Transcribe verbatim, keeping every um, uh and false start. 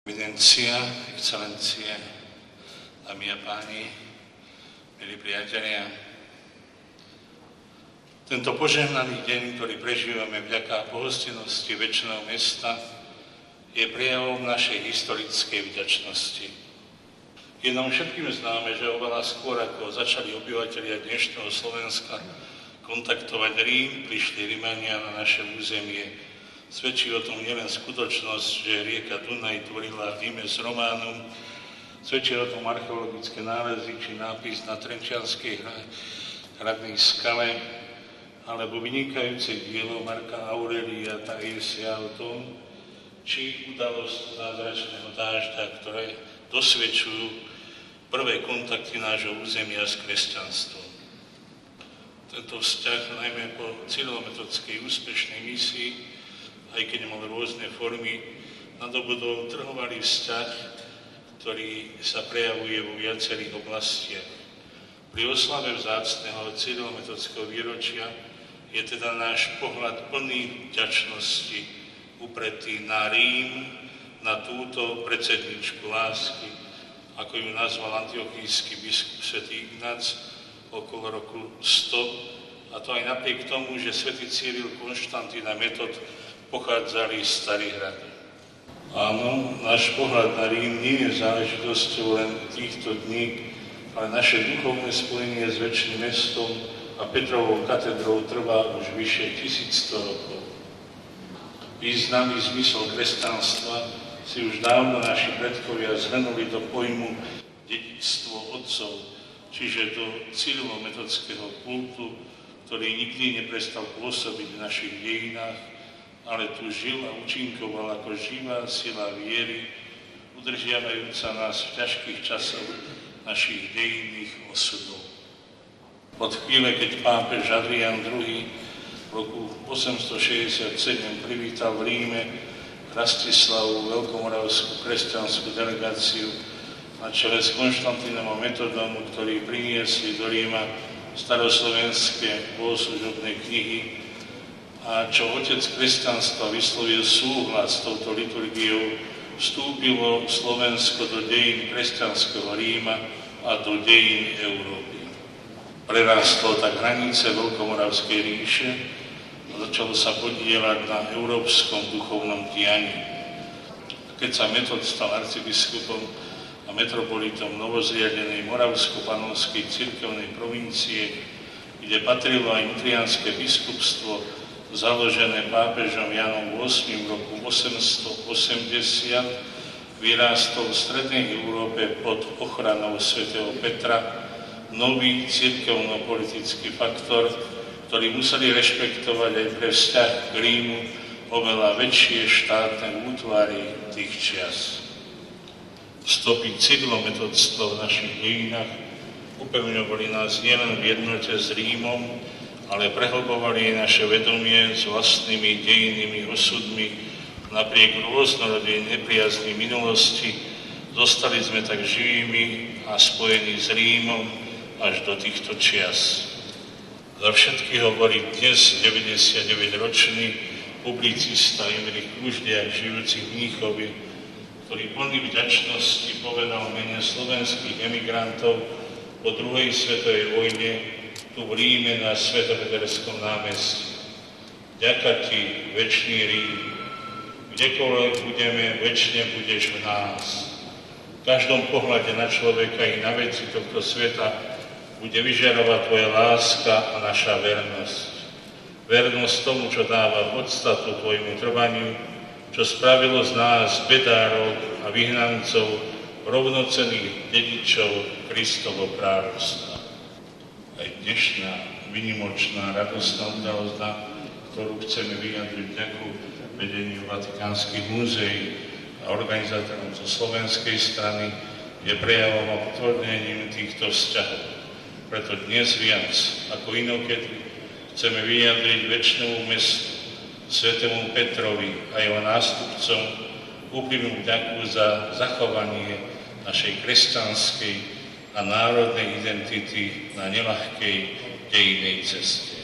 Eminencia, excelencie, dámy a páni, milí priatelia. Tento požehnaný deň, ktorý prežívame vďaka pohostinnosti večného mesta, je prejavom našej historickej vďačnosti. Je nám všetkým známe, že oveľa skôr, ako začali obyvatelia dnešného Slovenska kontaktovať Rím, prišli Rimania na naše územie. Svedčí o tom nielen skutočnosť, že rieka Dunaj tvorila Limes Romanum, svedčí o tom archeologické nálezy či nápis na Trenčianskej hradnej skale, alebo vynikajúce dielo Marka Aurelia Taisia o tom, či udalosť zázračného dážďa, ktoré dosvedčujú prvé kontakty nášho územia s kresťanstvom. Tento vzťah, najmä po cyrilometodskej úspešnej misii, aj keď mal rôzne formy, nadobudol trhovalý vzťah, ktorý sa prejavuje vo viacerých oblastiach. Pri oslave vzácneho cyrilometodského výročia je teda náš pohľad plný vďačnosti upretý na Rím, na túto predsedničku lásky, ako ju nazval antiochijský biskup svätý Ignác okolo roku sto, a to aj napriek tomu, že svätý Cyril, Konštantín a Metod pochádzali z Starých Hradu. Áno, náš pohľad na Rím nie je záležitosťou len týchto dní, ale naše duchovné spojenie s večným mestom a Petrovou katedrou trvá už vyše tisícsto rokov. Význam i zmysel kresťanstva si už dávno naši predkovia zhrnuli do pojmu dedičstvo otcov, čiže do cyrilometodského kultu, ktorý nikdy neprestal pôsobiť v našich dejinách, ale tu žil a účinkoval ako živá sila viery, udržiavajúca nás v ťažkých časoch našich dejinných osudov. Od chvíle, keď pápež Adrián druhý v roku osemstošesťdesiatsedem privítal v Ríme Rastislavu veľkomoravskú kresťanskú delegáciu na čele s Konštantínom a Metodom, ktorí priniesli do Ríma staroslovenské bohoslužobné knihy, a čo otec kresťanstva vyslovil súhlas s touto liturgiou, vstúpilo Slovensko do dejín kresťanského Ríma a do dejín Európy. Prerástlo tak hranice Veľkomoravskej ríše a začalo sa podieľať na európskom duchovnom dianí. Keď sa Metod stal arcibiskupom a metropolitom novozriadenej Moravsko-Panonskej cirkevnej provincie, kde patrilo aj nitrianske biskupstvo, založené pápežom Jánom ôsmym v roku osemstoosemdesiat, vyrástol v strednej Európe pod ochranou svätého Petra nový cirkevno-politický faktor, ktorý museli rešpektovať aj pre vzťah k Rímu oveľa väčšie štátne útvary tých čias. Stopy cyrilometodstva v našich dejinách upevňovali nás nielen v jednote s Rímom, ale prehlbovali aj naše vedomie s vlastnými dejinnými osudmi. Napriek rôznorodej nepriazni minulosti zostali sme tak živými a spojení s Rímom až do týchto čias. Za všetky hovorí dnes deväťdesiatdeväťročný publicista Imrich Kruždiak, žijúci v Mníchove, ktorý plný vďačnosti povedal mene slovenských emigrantov po druhej svetovej vojne tu v Ríme na Svetopeterskom námestí. Ďaká ti, večný Rím, kdekoľvek budeme, večne budeš v nás. V každom pohľade na človeka i na veci tohto sveta bude vyžarovať tvoja láska a naša vernosť. Vernosť tomu, čo dáva podstatu tvojmu trvaniu, čo spravilo z nás bedárov a vyhnancov, rovnocenných dedičov Kristovo kráľovstva. Aj dnešná výnimočná radostná udalosť, na ktorú chceme vyjadriť vďaku vedeniu Vatikánskych múzeí a organizátorom zo slovenskej strany, je prejavom a potvrdzením týchto vzťahov. Preto dnes viac ako inokedy chceme vyjadriť večnému mestu, svätému Petrovi a jeho nástupcom úprimnú vďaku za zachovanie našej kresťanskej a národnej identity na neľahkej dejinnej ceste.